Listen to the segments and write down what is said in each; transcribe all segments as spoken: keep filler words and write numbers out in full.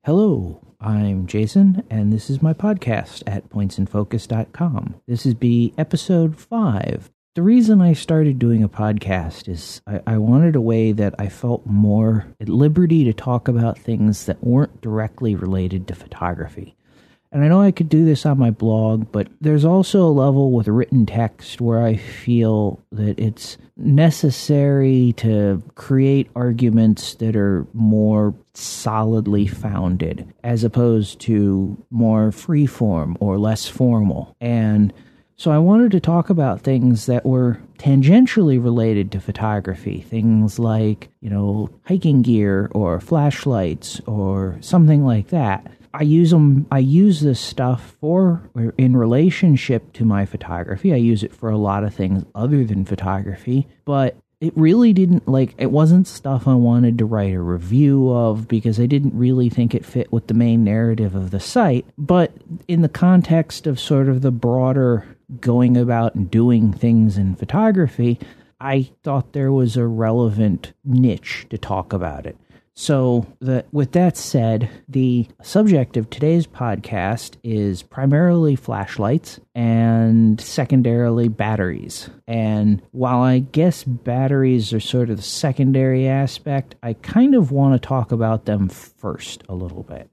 Hello, I'm Jason, and this is my podcast at points in focus dot com. This is be episode five. The reason I started doing a podcast is I, I wanted a way that I felt more at liberty to talk about things that weren't directly related to photography. And I know I could do this on my blog, but there's also a level with written text where I feel that it's necessary to create arguments that are more solidly founded, as opposed to more freeform or less formal. And so I wanted to talk about things that were tangentially related to photography, things like, you know, hiking gear or flashlights or something like that. I use them, I use this stuff for, or in relationship to my photography. I use it for a lot of things other than photography, but it really didn't, like, it wasn't stuff I wanted to write a review of because I didn't really think it fit with the main narrative of the site. But in the context of sort of the broader going about and doing things in photography, I thought there was a relevant niche to talk about it. So, the, with that said, the subject of today's podcast is primarily flashlights and secondarily batteries. And while I guess batteries are sort of the secondary aspect, I kind of want to talk about them first a little bit.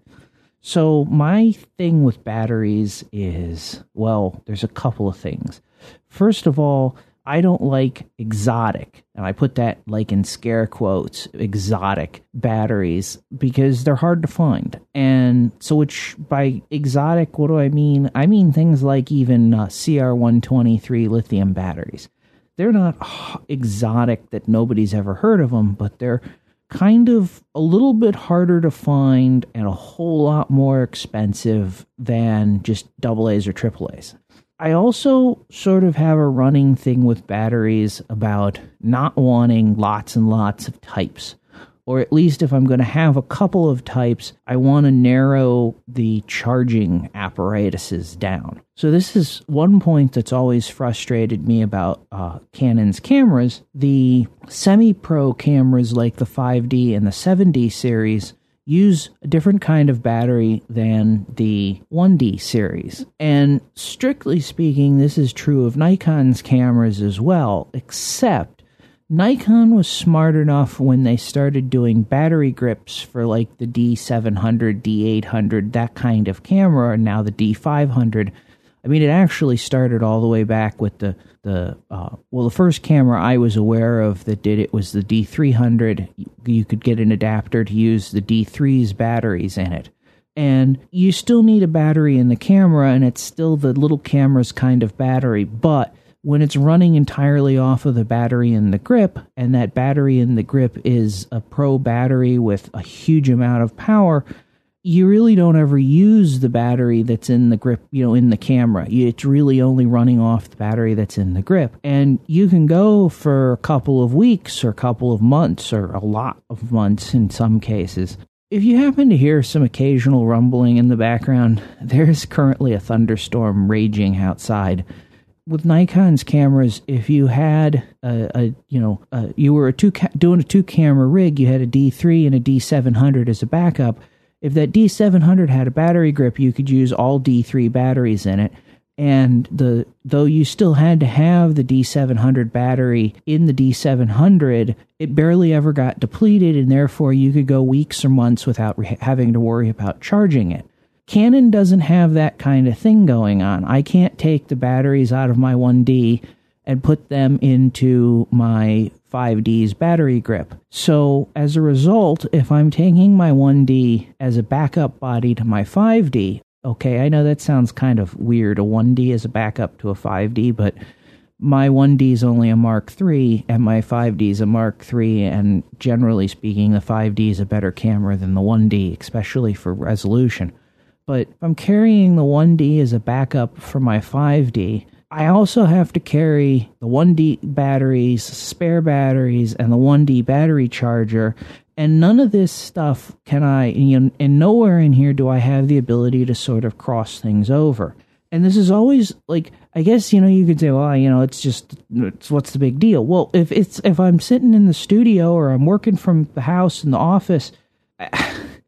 So, my thing with batteries is, well, there's a couple of things. First of all, I don't like exotic, and I put that like in scare quotes, exotic batteries, because they're hard to find. And so which, by exotic, what do I mean? I mean things like even uh, C R one twenty-three lithium batteries. They're not uh, exotic that nobody's ever heard of them, but they're kind of a little bit harder to find and a whole lot more expensive than just double A's or triple A's. I also sort of have a running thing with batteries about not wanting lots and lots of types. Or at least if I'm going to have a couple of types, I want to narrow the charging apparatuses down. So this is one point that's always frustrated me about uh, Canon's cameras. The semi-pro cameras like the five D and the seven D series use a different kind of battery than the one D series. And strictly speaking, this is true of Nikon's cameras as well, except Nikon was smart enough when they started doing battery grips for like the D seven hundred, D eight hundred, that kind of camera, and now the D five hundred. I mean, it actually started all the way back with the, the uh, well, the first camera I was aware of that did it was the D three hundred. You could get an adapter to use the D three's batteries in it. And you still need a battery in the camera, and it's still the little camera's kind of battery. But when it's running entirely off of the battery in the grip, and that battery in the grip is a pro battery with a huge amount of power, you really don't ever use the battery that's in the grip, you know, in the camera. It's really only running off the battery that's in the grip. And you can go for a couple of weeks or a couple of months or a lot of months in some cases. If you happen to hear some occasional rumbling in the background, there's currently a thunderstorm raging outside. With Nikon's cameras, if you had a, a you know, a, you were a two ca- doing a two-camera rig, you had a D three and a D seven hundred as a backup. If that D seven hundred had a battery grip, you could use all D three batteries in it. And the though you still had to have the D seven hundred battery in the D seven hundred, it barely ever got depleted, and therefore you could go weeks or months without re- having to worry about charging it. Canon doesn't have that kind of thing going on. I can't take the batteries out of my one D and put them into my five D's battery grip. So as a result, if I'm taking my one D as a backup body to my five D, okay, I know that sounds kind of weird, a one D as a backup to a five D, but my one D is only a Mark three and my five D is a Mark three, and generally speaking, the five D is a better camera than the one D, especially for resolution. But if I'm carrying the one D as a backup for my five D, I also have to carry the one D batteries, spare batteries, and the one D battery charger, and none of this stuff can I, you know, and nowhere in here do I have the ability to sort of cross things over. And this is always, like, I guess, you know, you could say, well, you know, it's just, it's, what's the big deal? Well, if it's, if I'm sitting in the studio or I'm working from the house in the office,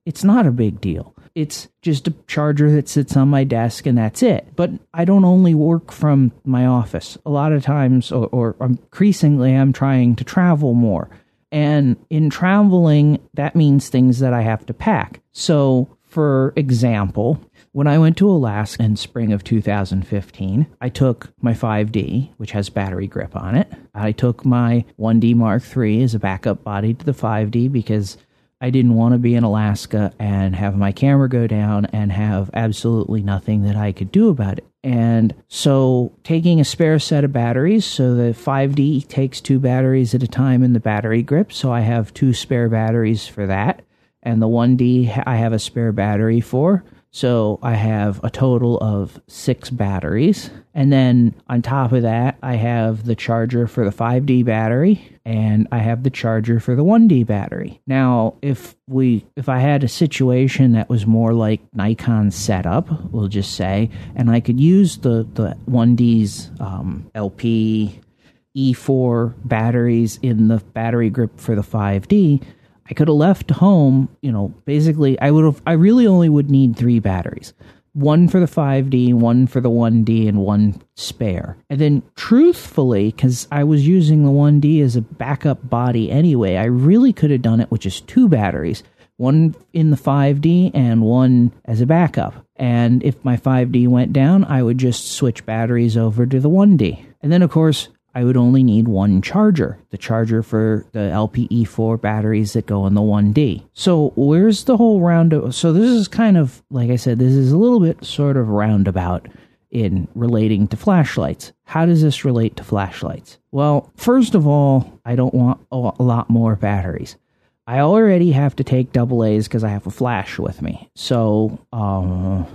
it's not a big deal. It's just a charger that sits on my desk and that's it. But I don't only work from my office. A lot of times, or, or increasingly, I'm trying to travel more. And in traveling, that means things that I have to pack. So, for example, when I went to Alaska in spring of two thousand fifteen, I took my five D, which has battery grip on it. I took my one D Mark three as a backup body to the five D because I didn't want to be in Alaska and have my camera go down and have absolutely nothing that I could do about it. And so taking a spare set of batteries, so the five D takes two batteries at a time in the battery grip, so I have two spare batteries for that. And the one D I have a spare battery for. So I have a total of six batteries. And then on top of that, I have the charger for the five D battery and I have the charger for the one D battery. Now, if we if I had a situation that was more like Nikon's setup, we'll just say, and I could use the, the one D's um, L P E four batteries in the battery grip for the five D, I could have left home, you know, basically, I would have, I really only would need three batteries. One for the five D, one for the one D, and one spare. And then, truthfully, because I was using the one D as a backup body anyway, I really could have done it with just two batteries. One in the five D and one as a backup. And if my five D went down, I would just switch batteries over to the one D. And then, of course, I would only need one charger, the charger for the L P E four batteries that go in the one D. So where's the whole roundabout? So this is kind of, like I said, this is a little bit sort of roundabout in relating to flashlights. How does this relate to flashlights? Well, first of all, I don't want a lot more batteries. I already have to take double A's because I have a flash with me. So, um...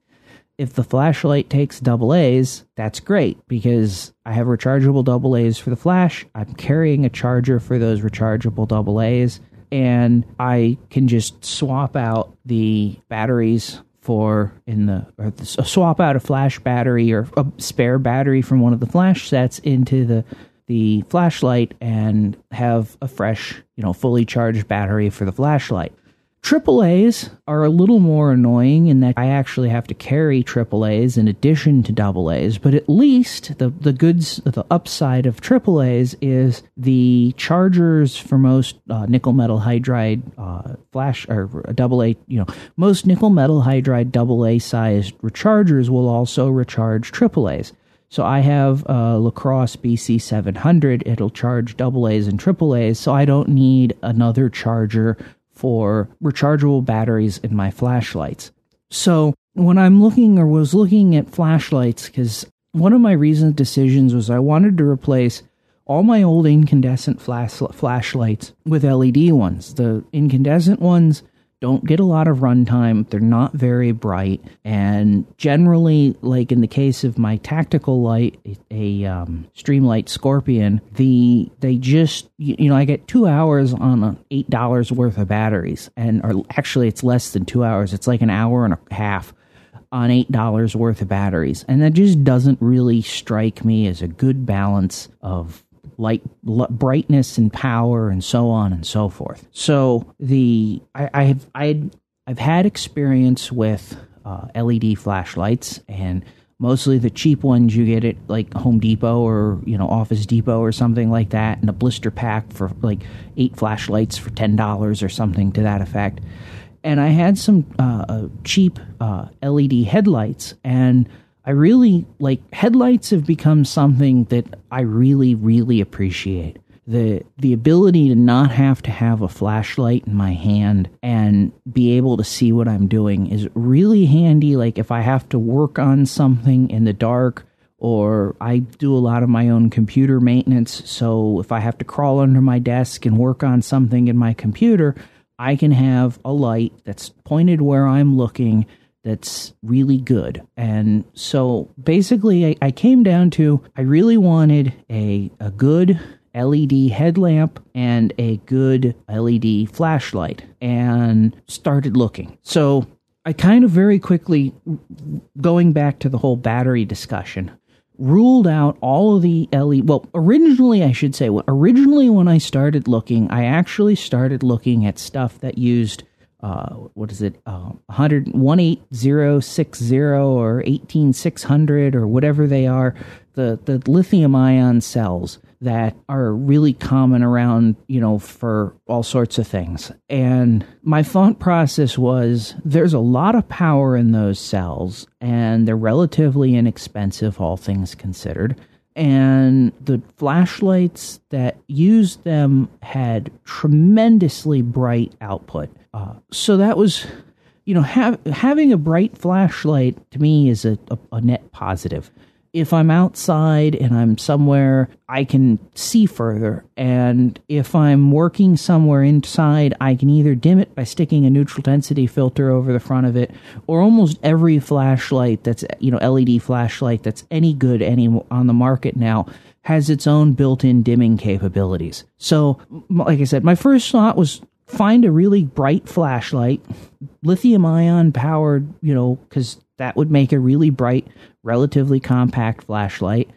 if the flashlight takes double A's, that's great because I have rechargeable double A's for the flash. I'm carrying a charger for those rechargeable double A's, and I can just swap out the batteries for in the or the, swap out a flash battery or a spare battery from one of the flash sets into the the flashlight and have a fresh, you know, fully charged battery for the flashlight. Triple A's are a little more annoying in that I actually have to carry triple A's in addition to double A's, but at least the, the goods, the upside of triple A's is the chargers for most uh, nickel metal hydride uh, flash or double A, you know, most nickel metal hydride double A sized rechargers will also recharge triple A's. So I have a LaCrosse B C seven hundred. It'll charge double A's and triple A's, so I don't need another charger for rechargeable batteries in my flashlights. So when I'm looking or was looking at flashlights, because one of my recent decisions was I wanted to replace all my old incandescent flash, flashlights with L E D ones. The incandescent ones don't get a lot of runtime. They're not very bright. And generally, like in the case of my tactical light, a um, Streamlight Scorpion, the they just, you know, I get two hours on a eight dollars worth of batteries. And or actually, it's less than two hours. It's like an hour and a half on eight dollars worth of batteries. And that just doesn't really strike me as a good balance of light, l- brightness and power and so on and so forth. So the I, I have I I've had experience with uh, L E D flashlights, and mostly the cheap ones you get at like Home Depot or, you know, Office Depot or something like that, and a blister pack for like eight flashlights for ten dollars or something to that effect. And I had some uh, cheap uh, L E D headlights, and I really, like, headlights have become something that I really, really appreciate. The the ability to not have to have a flashlight in my hand and be able to see what I'm doing is really handy. Like, if I have to work on something in the dark, or I do a lot of my own computer maintenance, so if I have to crawl under my desk and work on something in my computer, I can have a light that's pointed where I'm looking that's really good. And so basically I, I came down to, I really wanted a, a good L E D headlamp and a good L E D flashlight, and started looking. So I kind of very quickly, going back to the whole battery discussion, ruled out all of the L E D. Well, originally, I should say, originally when I started looking, I actually started looking at stuff that used uh, what is it, uh, one eight zero six zero or eighteen six hundred or whatever they are, the, the lithium ion cells that are really common around, you know, for all sorts of things. And my thought process was, there's a lot of power in those cells, and they're relatively inexpensive, all things considered. And the flashlights that used them had tremendously bright output. Uh, so that was, you know, ha- having a bright flashlight to me is a, a, a net positive. If I'm outside and I'm somewhere, I can see further. And if I'm working somewhere inside, I can either dim it by sticking a neutral density filter over the front of it, or almost every flashlight that's, you know, L E D flashlight that's any good any on the market now has its own built-in dimming capabilities. So, like I said, my first thought was find a really bright flashlight, lithium ion powered, you know, because that would make a really bright, relatively compact flashlight,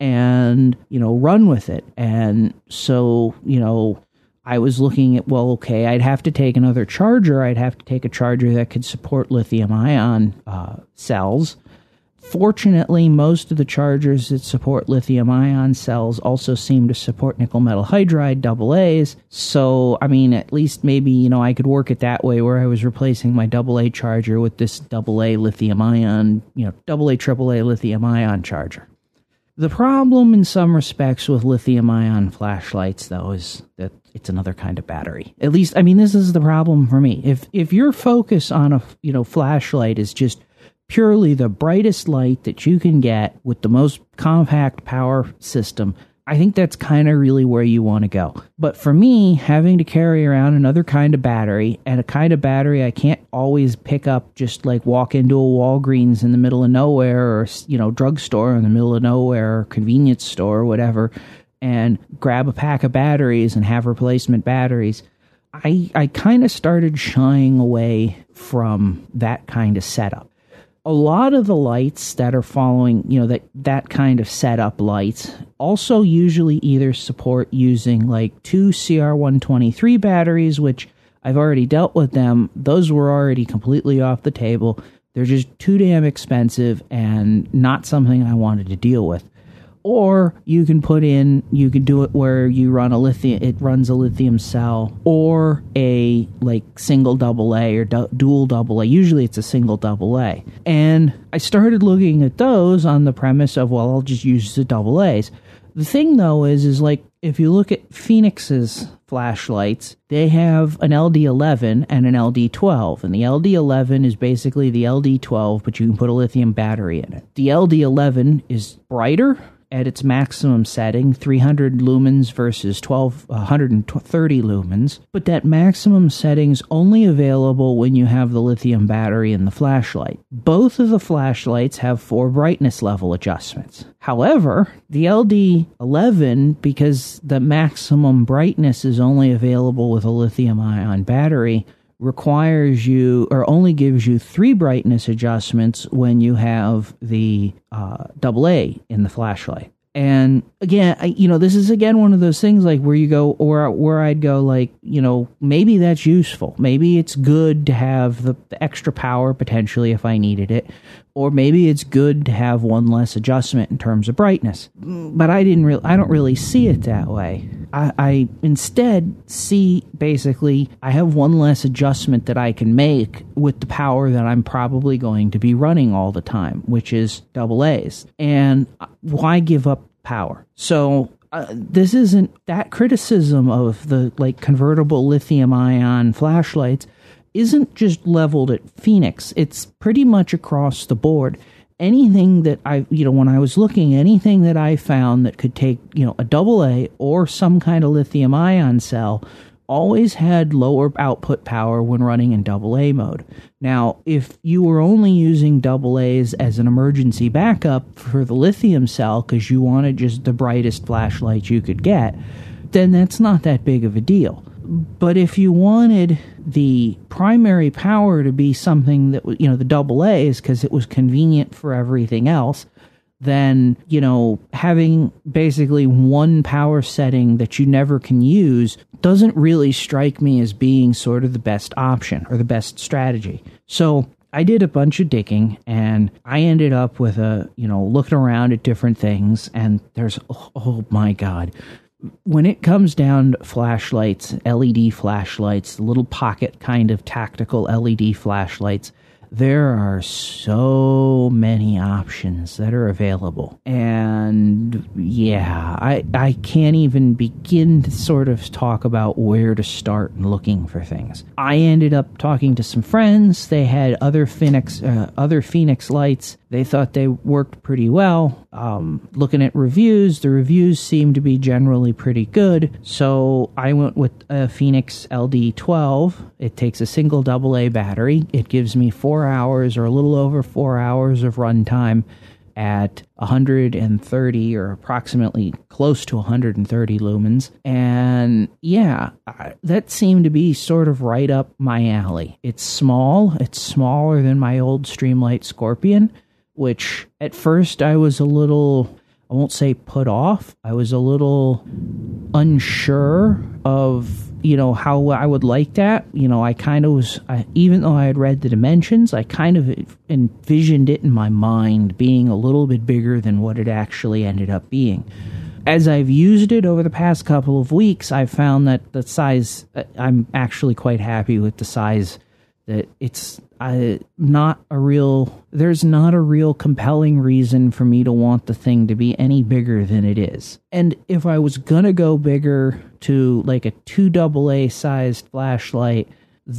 and, you know, run with it. And so, you know, I was looking at, well, okay, I'd have to take another charger. I'd have to take a charger that could support lithium ion uh, cells. Fortunately, most of the chargers that support lithium ion cells also seem to support nickel metal hydride double A's. So, I mean, at least maybe, you know, I could work it that way, where I was replacing my double A charger with this double A lithium ion, you know, double A triple A lithium ion charger. The problem in some respects with lithium ion flashlights, though, is that it's another kind of battery. At least, I mean, this is the problem for me. If if your focus on a, you know, flashlight is just purely the brightest light that you can get with the most compact power system, I think that's kind of really where you want to go. But for me, having to carry around another kind of battery, and a kind of battery I can't always pick up, just like walk into a Walgreens in the middle of nowhere, or, you know, drugstore in the middle of nowhere, or convenience store, or whatever, and grab a pack of batteries and have replacement batteries, I, I kind of started shying away from that kind of setup. A lot of the lights that are following, you know, that, that kind of setup lights also usually either support using like two C R one twenty-three batteries, which I've already dealt with them. Those were already completely off the table. They're just too damn expensive and not something I wanted to deal with. Or you can put in, you can do it where you run a lithium, it runs a lithium cell, or a like single double A or du- dual double A. Usually it's a single double A. And I started looking at those on the premise of, well, I'll just use the double A's. The thing though is, is like, if you look at Phoenix's flashlights, they have an L D eleven and an L D twelve. And the L D eleven is basically the L D twelve, but you can put a lithium battery in it. The L D eleven is brighter at its maximum setting, three hundred lumens versus twelve, one hundred thirty lumens, but that maximum setting's only available when you have the lithium battery in the flashlight. Both of the flashlights have four brightness level adjustments. However, the L D eleven, because the maximum brightness is only available with a lithium ion battery, requires you, or only gives you three brightness adjustments when you have the uh, double A in the flashlight. And again, I, you know, this is again one of those things like where you go, or where I'd go like, you know, maybe that's useful. Maybe it's good to have the, the extra power potentially if I needed it. Or maybe it's good to have one less adjustment in terms of brightness. But I didn't really, I don't really see it that way. I, I instead see basically I have one less adjustment that I can make with the power that I'm probably going to be running all the time, which is double A's. And why give up power? So uh, this isn't that criticism of the like convertible lithium ion flashlights isn't just leveled at Phoenix. It's pretty much across the board. Anything that I, you know, when I was looking, anything that I found that could take, you know, a double A or some kind of lithium ion cell always had lower output power when running in double A mode. Now, if you were only using double A's as an emergency backup for the lithium cell because you wanted just the brightest flashlight you could get, then that's not that big of a deal. But if you wanted the primary power to be something that was, you know, the double A's, because it was convenient for everything else, then, you know, having basically one power setting that you never can use doesn't really strike me as being sort of the best option or the best strategy. So I did a bunch of digging, and I ended up with a, you know, looking around at different things, and there's, oh, oh my God. When it comes down to flashlights, L E D flashlights, little pocket kind of tactical L E D flashlights, there are so many options that are available. And yeah, I, I can't even begin to sort of talk about where to start looking for things. I ended up talking to some friends. They had other Phoenix, uh, other Phoenix lights. They thought they worked pretty well. Um, looking at reviews, the reviews seem to be generally pretty good. So I went with a Phoenix L D twelve. It takes a single double A battery. It gives me four hours or a little over four hours of runtime at one hundred thirty or approximately close to one hundred thirty lumens. And yeah, that seemed to be sort of right up my alley. It's small. It's smaller than my old Streamlight Scorpion, which at first I was a little, I won't say put off, I was a little unsure of, you know, how I would like that. You know, I kind of was, I, even though I had read the dimensions, I kind of envisioned it in my mind being a little bit bigger than what it actually ended up being. As I've used it over the past couple of weeks, I've found that the size, I'm actually quite happy with the size, that it's uh, not a real, there's not a real compelling reason for me to want the thing to be any bigger than it is. And if I was gonna go bigger to like a two double A sized flashlight,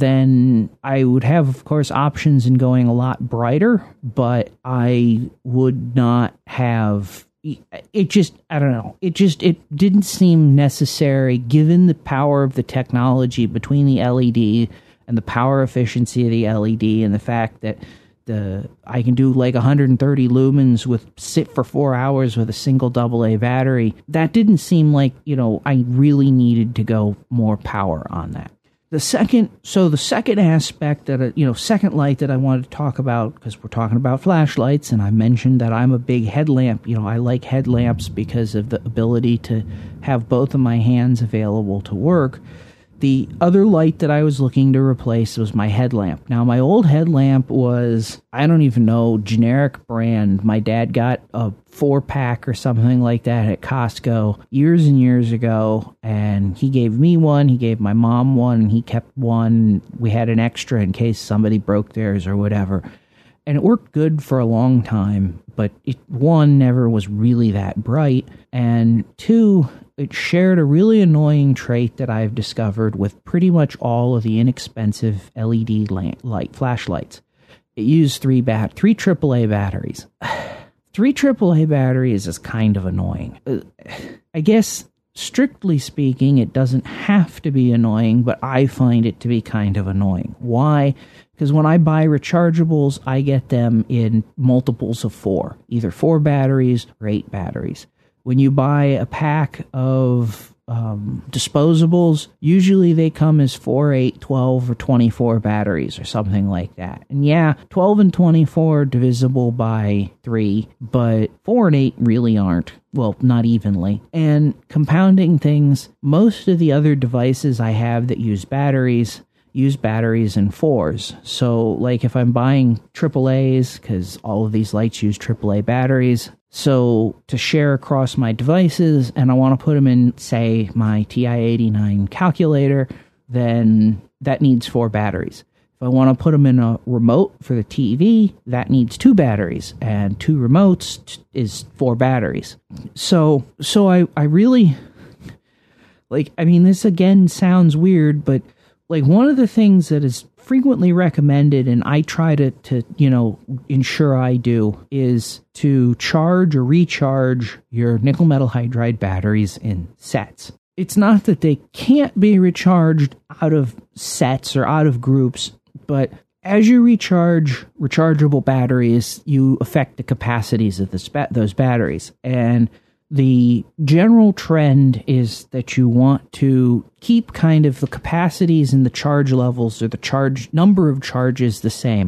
then I would have, of course, options in going a lot brighter, but I would not have, it just, I don't know, it just, it didn't seem necessary given the power of the technology between the L E D and the power efficiency of the L E D, and the fact that the I can do like one hundred thirty lumens with sit for four hours with a single double A battery. That didn't seem like, you know, I really needed to go more power on that. The second, so the second aspect that, you know, second light that I wanted to talk about, because we're talking about flashlights, and I mentioned that I'm a big headlamp, you know, I like headlamps because of the ability to have both of my hands available to work. The other light that I was looking to replace was my headlamp. Now, my old headlamp was, I don't even know, generic brand. My dad got a four-pack or something like that at Costco years and years ago, and he gave me one, he gave my mom one, and he kept one. We had an extra in case somebody broke theirs or whatever. And it worked good for a long time, but it, one, never was really that bright, and two, it shared a really annoying trait that I've discovered with pretty much all of the inexpensive L E D light flashlights. It used three bat three triple A batteries. Three triple A batteries is kind of annoying. Uh, I guess, strictly speaking, it doesn't have to be annoying, but I find it to be kind of annoying. Why? Because when I buy rechargeables, I get them in multiples of four, either four batteries or eight batteries. When you buy a pack of um, disposables, usually they come as four, eight, twelve, or twenty-four batteries or something like that. And yeah, twelve and twenty-four are divisible by three, but four and eight really aren't. Well, not evenly. And compounding things, most of the other devices I have that use batteries use batteries in fours. So, like if I'm buying triple A's, because all of these lights use triple A batteries, so to share across my devices, and I want to put them in, say, my T I eighty-nine calculator, then that needs four batteries. If I want to put them in a remote for the T V, that needs two batteries, and two remotes is four batteries. So, so I, I really, like, I mean, this again sounds weird, but like one of the things that is frequently recommended, and I try to, to, you know, ensure I do, is to charge or recharge your nickel metal hydride batteries in sets. It's not that they can't be recharged out of sets or out of groups, but as you recharge rechargeable batteries, you affect the capacities of the spa- those batteries. And the general trend is that you want to keep kind of the capacities and the charge levels or the charge number of charges the same.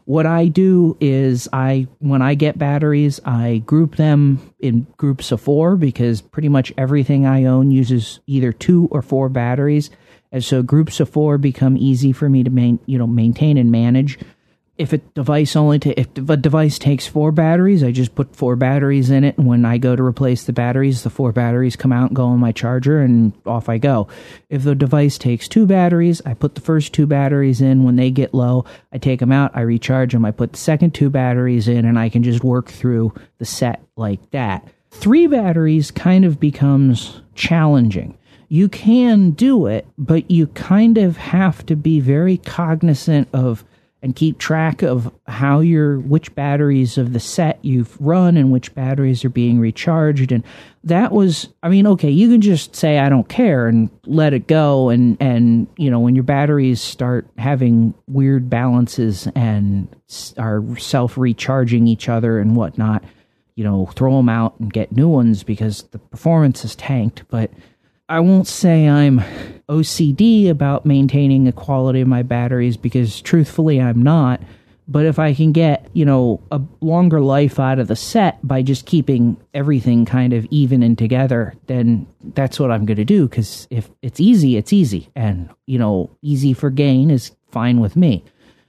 what I do is I, when I get batteries, I group them in groups of four because pretty much everything I own uses either two or four batteries. And so groups of four become easy for me to main, you know, maintain and manage. If a device only ta- if a device takes four batteries, I just put four batteries in it, and when I go to replace the batteries, the four batteries come out and go on my charger, and off I go. If the device takes two batteries, I put the first two batteries in. When they get low, I take them out, I recharge them, I put the second two batteries in, and I can just work through the set like that. Three batteries kind of becomes challenging. You can do it, but you kind of have to be very cognizant of and keep track of how your which batteries of the set you've run and which batteries are being recharged. And that was, I mean, okay, you can just say, I don't care and let it go. And, and you know, when your batteries start having weird balances and are self-recharging each other and whatnot, you know, throw them out and get new ones because the performance is tanked. But I won't say I'm O C D about maintaining the quality of my batteries because truthfully I'm not. But if I can get, you know, a longer life out of the set by just keeping everything kind of even and together, then that's what I'm going to do. Because if it's easy, it's easy. And, you know, easy for gain is fine with me.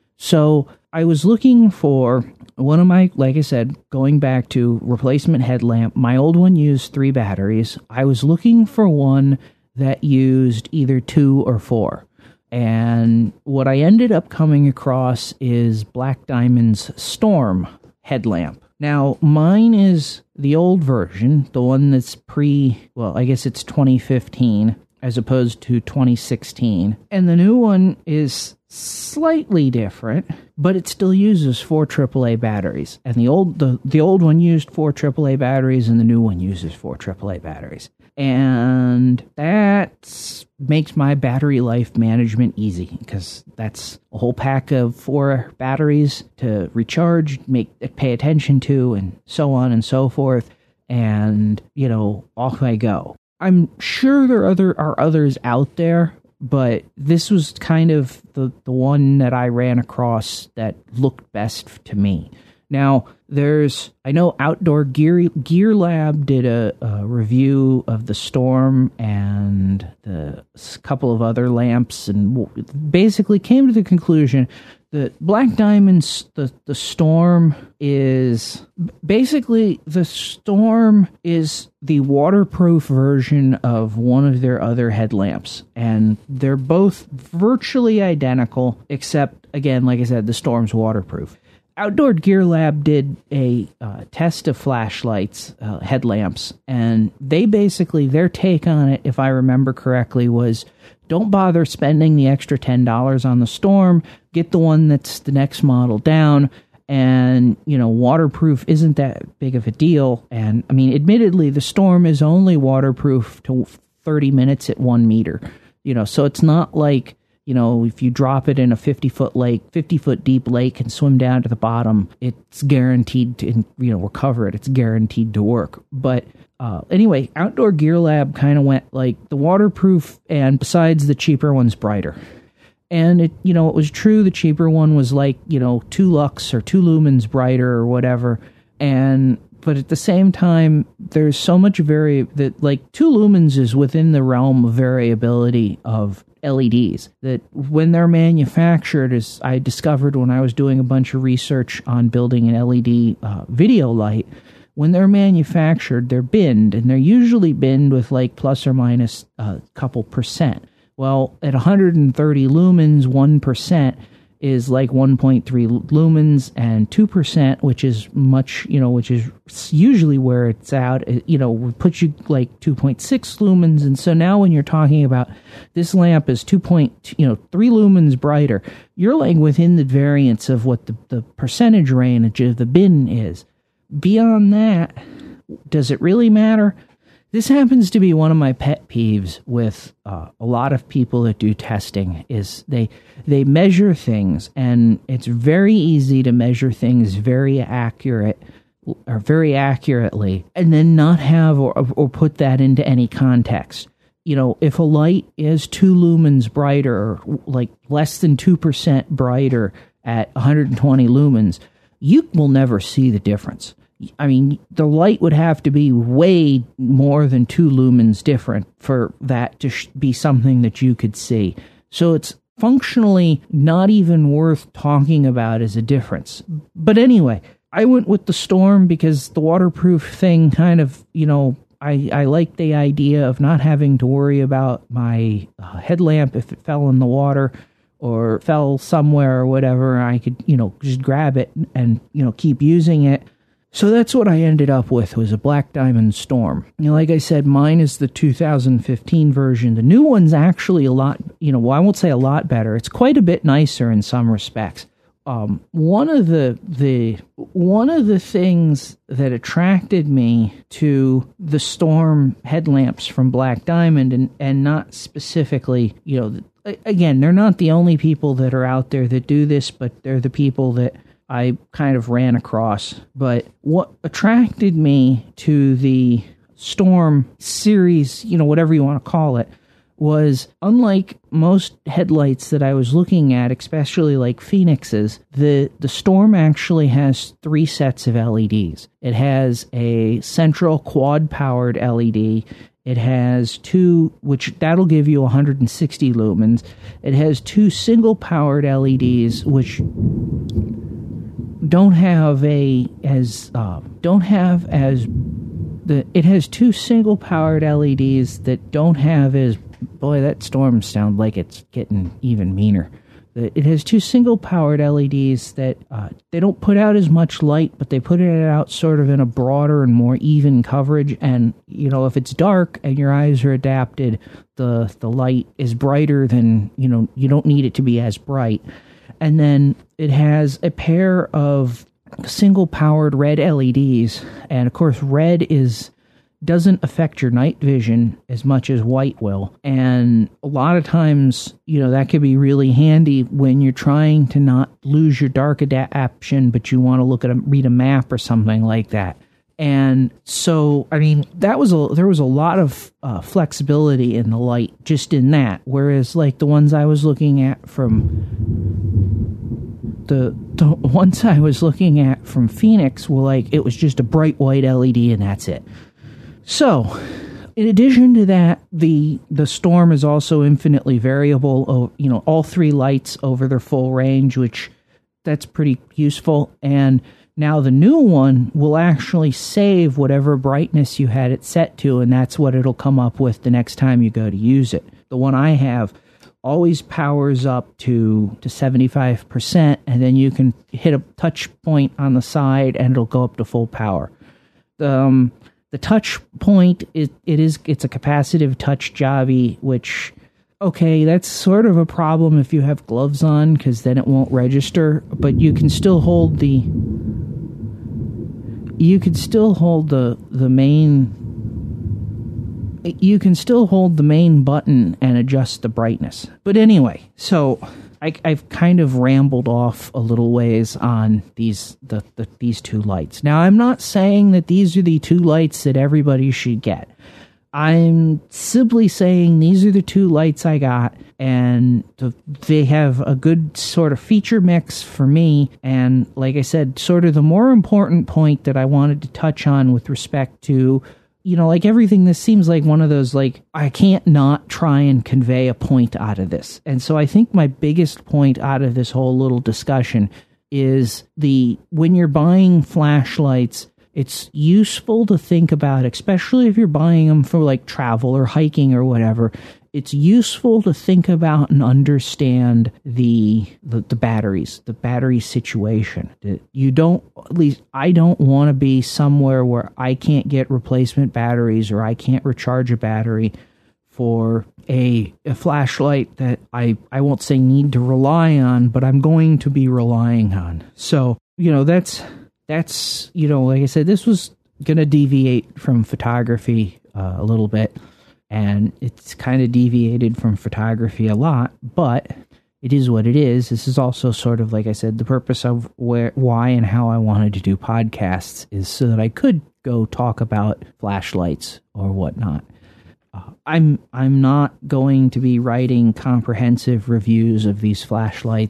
So I was looking for one of my, like I said, going back to replacement headlamp. My old one used three batteries. I was looking for one that used either two or four. And what I ended up coming across is Black Diamond's Storm headlamp. Now, mine is the old version, the one that's pre, well, I guess it's twenty fifteen, as opposed to twenty sixteen. And the new one is slightly different, but it still uses four triple A batteries. And the old the, the old one used four triple A batteries, and the new one uses four triple A batteries. And that makes my battery life management easy, because that's a whole pack of four batteries to recharge, make pay attention to, and so on and so forth. And, you know, off I go. I'm sure there are, other, are others out there, but this was kind of the, the one that I ran across that looked best to me. Now, there's, I know Outdoor Gear, Gear Lab did a, a review of the Storm and the couple of other lamps, and basically came to the conclusion that Black Diamond's, the, the Storm is, basically the Storm is the waterproof version of one of their other headlamps. And they're both virtually identical, except, again, like I said, the Storm's waterproof. Outdoor Gear Lab did a uh, test of flashlights, uh, headlamps, and they basically, their take on it, if I remember correctly, was don't bother spending the extra ten dollars on the Storm, get the one that's the next model down, and, you know, waterproof isn't that big of a deal. And, I mean, admittedly, the Storm is only waterproof to thirty minutes at one meter, you know, so it's not like, you know, if you drop it in a fifty-foot lake, fifty-foot deep lake and swim down to the bottom, it's guaranteed to, you know, recover it. It's guaranteed to work. But uh, anyway, Outdoor Gear Lab kind of went like the waterproof, and besides, the cheaper one's brighter. And, it, you know, it was true. The cheaper one was like, you know, two lux or two lumens brighter or whatever. And but at the same time, there's so much vari that like two lumens is within the realm of variability of L E Ds, that when they're manufactured, as I discovered when I was doing a bunch of research on building an L E D uh, video light, when they're manufactured, they're binned, and they're usually binned with like plus or minus a couple percent. Well, at one hundred thirty lumens, one percent is like one point three lumens, and two percent, which is much, you know, which is usually where it's out, you know, would put you like two point six lumens. And so now when you're talking about this lamp is two point, you know, three lumens brighter, you're like within the variance of what the, the percentage range of the bin is. Beyond that, does it really matter? This happens to be one of my pet peeves with uh, a lot of people that do testing, is they they measure things, and it's very easy to measure things very accurate or very accurately, and then not have or, or put that into any context. You know, if a light is two lumens brighter, or like less than two percent brighter at one hundred twenty lumens, you will never see the difference. I mean, the light would have to be way more than two lumens different for that to sh- be something that you could see. So it's functionally not even worth talking about as a difference. But anyway, I went with the Storm because the waterproof thing kind of, you know, I, I like the idea of not having to worry about my uh, headlamp if it fell in the water or fell somewhere or whatever. I could, you know, just grab it and, you know, keep using it. So that's what I ended up with, was a Black Diamond Storm. You know, like I said, mine is the two thousand fifteen version. The new one's actually a lot, you know, well, I won't say a lot better. It's quite a bit nicer in some respects. Um, one of the the one of the things that attracted me to the Storm headlamps from Black Diamond, and, and not specifically, you know, again, they're not the only people that are out there that do this, but they're the people that I kind of ran across. But what attracted me to the Storm series, you know, whatever you want to call it, was unlike most headlights that I was looking at, especially like Phoenix's, the, the Storm actually has three sets of L E Ds. It has a central quad-powered L E D. It has two, which that'll give you one hundred sixty lumens. It has two single-powered L E Ds, which don't have a as uh, don't have as the it has two single powered L E Ds that don't have as boy that Storm sounds like it's getting even meaner. It has two single powered L E Ds that uh, they don't put out as much light, but they put it out sort of in a broader and more even coverage. And you know, if it's dark and your eyes are adapted, the the light is brighter than, you know, you don't need it to be as bright. And then it has a pair of single-powered red L E Ds, and of course, red is doesn't affect your night vision as much as white will. And a lot of times, you know, that could be really handy when you're trying to not lose your dark adaptation, but you want to look at a read a map or something like that. And so, I mean, that was a there was a lot of uh, flexibility in the light just in that. Whereas, like the ones I was looking at from the the ones I was looking at from Phoenix were like, it was just a bright white L E D and that's it. So, in addition to that, the the Storm is also infinitely variable. You know, all three lights over their full range, which that's pretty useful. And now the new one will actually save whatever brightness you had it set to, and that's what it'll come up with the next time you go to use it. The one I have always powers up to, to seventy-five percent, and then you can hit a touch point on the side and it'll go up to full power. Um, the touch point, it, it is it's a capacitive touch jobby, which, okay, that's sort of a problem if you have gloves on, because then it won't register, but you can still hold the you can still hold the the main you can still hold the main button and adjust the brightness. But anyway, so I, I've kind of rambled off a little ways on these the, the these two lights. Now, I'm not saying that these are the two lights that everybody should get. I'm simply saying these are the two lights I got, and they have a good sort of feature mix for me. And like I said, sort of the more important point that I wanted to touch on with respect to, you know, like everything, this seems like one of those, like, I can't not try and convey a point out of this. And so I think my biggest point out of this whole little discussion is the, when you're buying flashlights, it's useful to think about, especially if you're buying them for like travel or hiking or whatever, it's useful to think about and understand the, the, the batteries, the battery situation. You don't, at least I don't want to be somewhere where I can't get replacement batteries or I can't recharge a battery for a, a flashlight that I, I won't say need to rely on, but I'm going to be relying on. So, you know, that's... That's, you know, like I said, this was going to deviate from photography uh, a little bit, and it's kind of deviated from photography a lot, but it is what it is. This is also sort of, like I said, the purpose of where, why and how I wanted to do podcasts is so that I could go talk about flashlights or whatnot. Uh, I'm, I'm not going to be writing comprehensive reviews of these flashlights.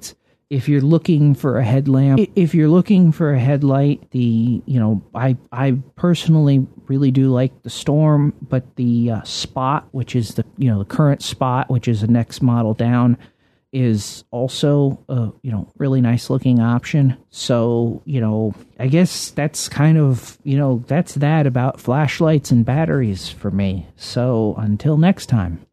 if you're looking for a headlamp, if you're looking for a headlight, the, you know, I, I personally really do like the Storm, but the uh, Spot, which is the, you know, the current Spot, which is the next model down, is also a, you know, really nice looking option. So, you know, I guess that's kind of, you know, that's that about flashlights and batteries for me. So until next time.